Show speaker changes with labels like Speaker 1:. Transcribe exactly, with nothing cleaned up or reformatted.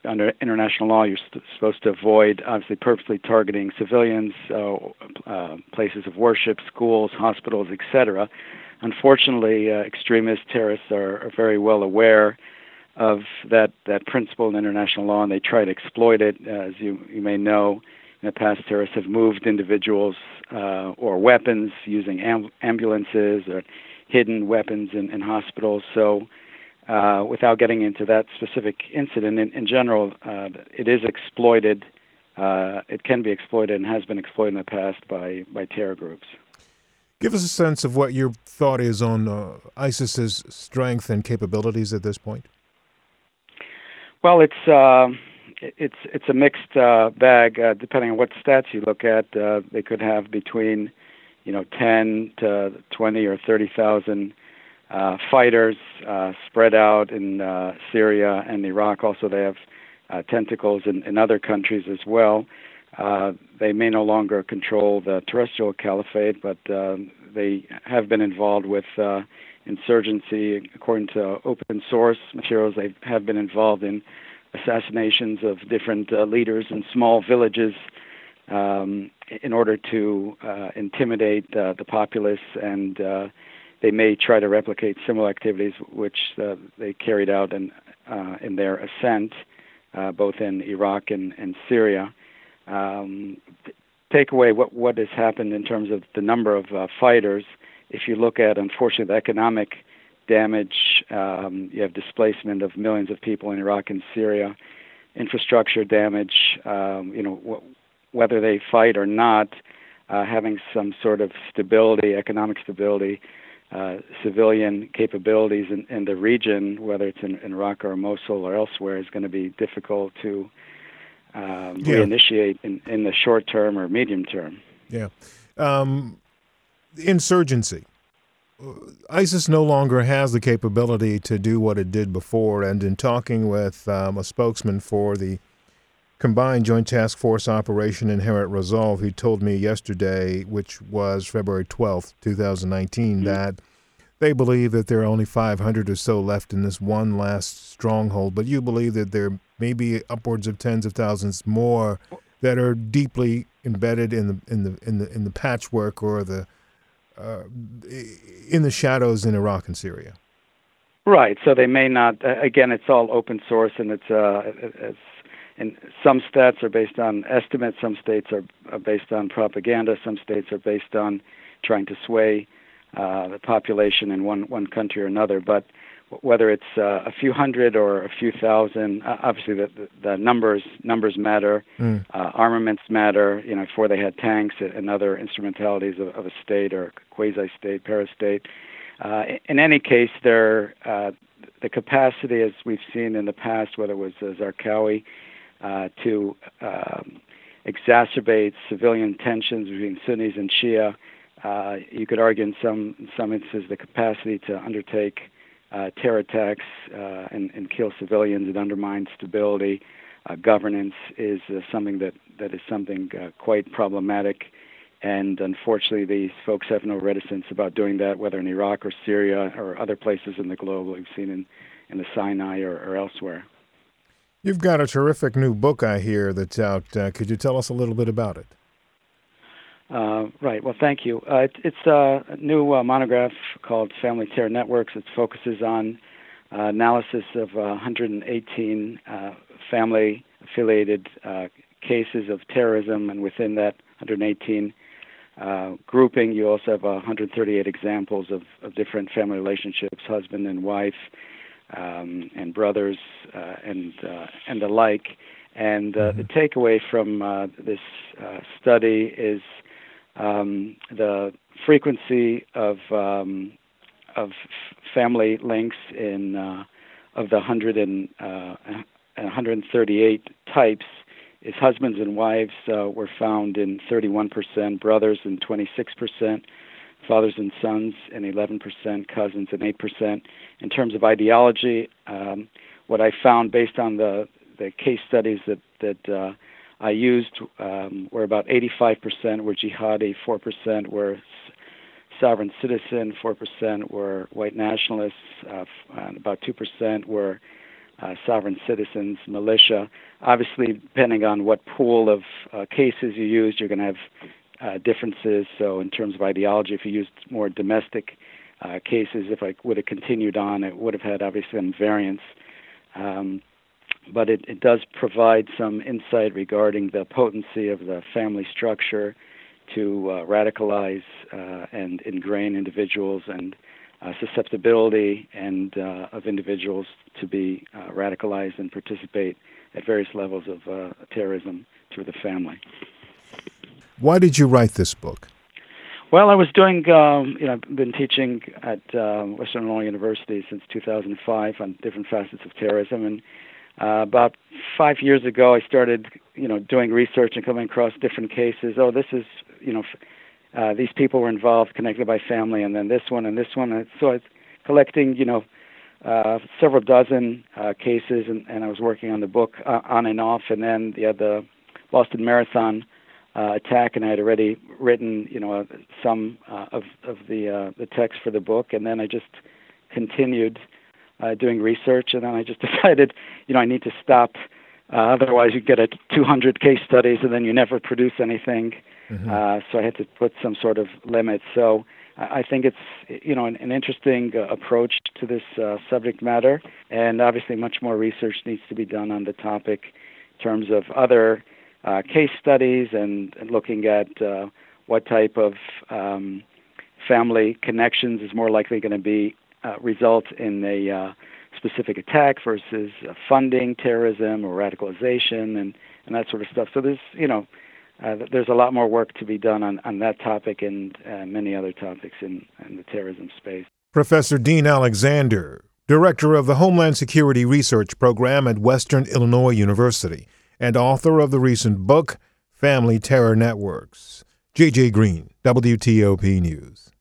Speaker 1: under international law, you're st- supposed to avoid, obviously, purposely targeting civilians, uh, uh, places of worship, schools, hospitals, et cetera. Unfortunately, uh, extremist terrorists are, are very well aware of that, that principle in international law, and they try to exploit it. Uh, as you, you may know, in the past, terrorists have moved individuals uh, or weapons using am- ambulances or hidden weapons in, in hospitals. So uh, without getting into that specific incident, in, in general, uh, it is exploited. Uh, it can be exploited and has been exploited in the past by, by terror groups.
Speaker 2: Give us a sense of what your thought is on uh, ISIS's strength and capabilities at this point.
Speaker 1: Well, it's uh, it's it's a mixed uh, bag uh, depending on what stats you look at. Uh, they could have between, you know, ten to twenty or thirty thousand uh, fighters uh, spread out in uh, Syria and Iraq. Also, they have uh, tentacles in, in other countries as well. Uh, they may no longer control the terrestrial caliphate, but uh, they have been involved with uh, insurgency. According to open source materials, they have been involved in assassinations of different uh, leaders in small villages um, in order to uh, intimidate uh, the populace, and uh, they may try to replicate similar activities which uh, they carried out in, uh, in their ascent, uh, both in Iraq and, and Syria. Um, take away what, what has happened in terms of the number of uh, fighters. If you look at, unfortunately, the economic damage, um, you have displacement of millions of people in Iraq and Syria, infrastructure damage, um, you know, wh- whether they fight or not, uh, having some sort of stability, economic stability, uh, civilian capabilities in, in the region, whether it's in, in Raqqa or Mosul or elsewhere, is going to be difficult to um,
Speaker 2: yeah.
Speaker 1: reinitiate in, in the short term or medium term.
Speaker 2: Yeah. Um, insurgency. ISIS no longer has the capability to do what it did before, and in talking with um, a spokesman for the Combined Joint Task Force Operation Inherent Resolve, he told me yesterday, which was February twelfth, twenty nineteen, mm-hmm. that they believe that there are only five hundred or so left in this one last stronghold, but you believe that there may be upwards of tens of thousands more that are deeply embedded in the in the in the in the patchwork or the uh, in the shadows in Iraq and Syria.
Speaker 1: Right. So they may not. Again, it's all open source, and it's uh, it's and some stats are based on estimates. Some states are, are based on propaganda. Some states are based on trying to sway uh, the population in one one country or another. But whether it's uh, a few hundred or a few thousand, uh, obviously the, the, the numbers numbers matter. Mm. Uh, armaments matter. You know, before they had tanks and other instrumentalities of, of a state or quasi-state, parastate. Uh, in any case, there uh, the capacity, as we've seen in the past, whether it was uh, Zarqawi, uh, to um, exacerbate civilian tensions between Sunnis and Shia. Uh, you could argue in some in some instances the capacity to undertake uh, terror attacks uh, and, and kill civilians and undermine stability, uh, governance is uh, something that, that is something uh, quite problematic. And unfortunately, these folks have no reticence about doing that, whether in Iraq or Syria or other places in the globe we've seen in, in the Sinai or, or elsewhere.
Speaker 2: You've got a terrific new book, I hear, that's out. Uh, could you tell us a little bit about it?
Speaker 1: Uh, right. Well, thank you. Uh, it, it's a new uh, monograph called Family Terror Networks. It focuses on uh, analysis of uh, one hundred eighteen uh, family-affiliated uh, cases of terrorism, and within that one hundred eighteen uh, grouping, you also have one hundred thirty-eight examples of, of different family relationships, husband and wife, um, and brothers, uh, and uh, and the like. And uh, mm-hmm. the takeaway from uh, this uh, study is um, the frequency of um, of family links in uh, of the one hundred and uh, one hundred thirty-eight types. Is husbands and wives uh, were found in thirty-one percent, brothers in twenty-six percent, fathers and sons in eleven percent, cousins in eight percent. In terms of ideology, um, what I found based on the, the case studies that, that uh, I used um, were about eighty-five percent were jihadi, four percent were sovereign citizen, four percent were white nationalists, uh, and about two percent were uh, sovereign citizens, militia. Obviously, depending on what pool of uh, cases you use, you're going to have uh, differences. So in terms of ideology, if you used more domestic uh, cases, if I would have continued on, it would have had obviously some variance. Um, but it, it does provide some insight regarding the potency of the family structure to uh, radicalize uh, and ingrain individuals, and uh, susceptibility and uh, of individuals to be uh, radicalized and participate at various levels of uh, terrorism through the family.
Speaker 2: Why did you write this book?
Speaker 1: Well, I was doing, um, you know, I've been teaching at uh, Western Illinois University since two thousand five on different facets of terrorism, and uh, about five years ago, I started, you know, doing research and coming across different cases. Oh, this is, you know, uh, these people were involved, connected by family, and then this one and this one. And so I was collecting, you know, uh, several dozen uh, cases, and, and I was working on the book uh, on and off. And then the other Boston Marathon uh, attack, and I had already written, you know, uh, some uh, of of the uh, the text for the book, and then I just continued uh, doing research, and then I just decided, you know, I need to stop. Uh, otherwise, you get a two hundred case studies, and then you never produce anything. Mm-hmm. Uh, so I had to put some sort of limit. So I think it's, you know, an, an interesting uh, approach to this uh, subject matter, and obviously much more research needs to be done on the topic in terms of other uh, case studies and, and looking at uh, what type of um, family connections is more likely going to be uh, result in a uh, specific attack versus uh, funding terrorism or radicalization and, and that sort of stuff. So there's, you know, uh, there's a lot more work to be done on, on that topic and uh, many other topics in, in the terrorism space.
Speaker 2: Professor Dean Alexander, Director of the Homeland Security Research Program at Western Illinois University and author of the recent book, Family Terror Networks. J J Green, W T O P News.